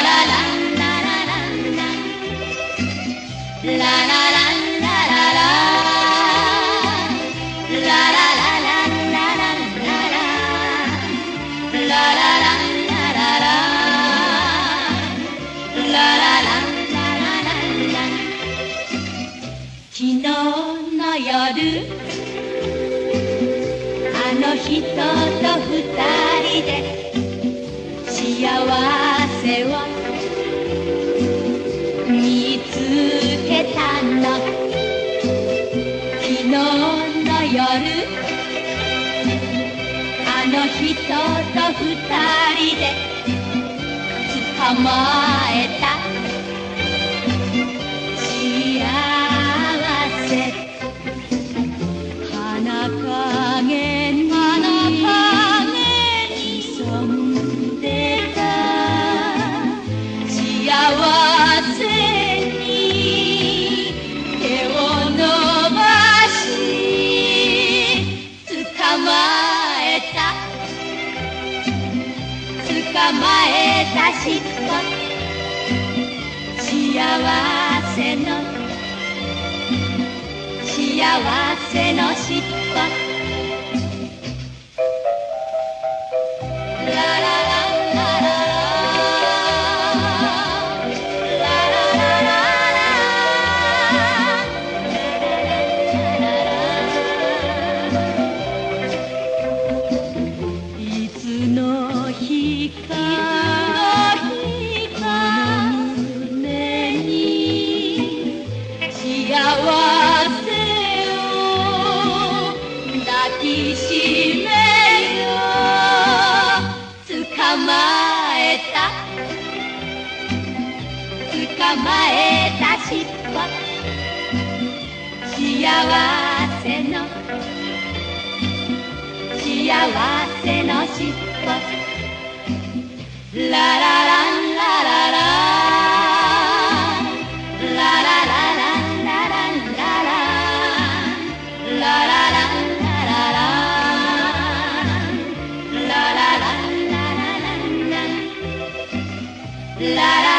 昨日の夜、あの人と二人で幸せを見つけたの。昨日の夜、あの人と二人で捕まえた花影に潜んでた幸せに手を伸ばし捕まえた尻尾幸せの尻尾いつの日かこの胸に幸せ抱きしめよ捕まえた尻尾幸せの尻尾ララランララララララランラランララララランラララララランララランララ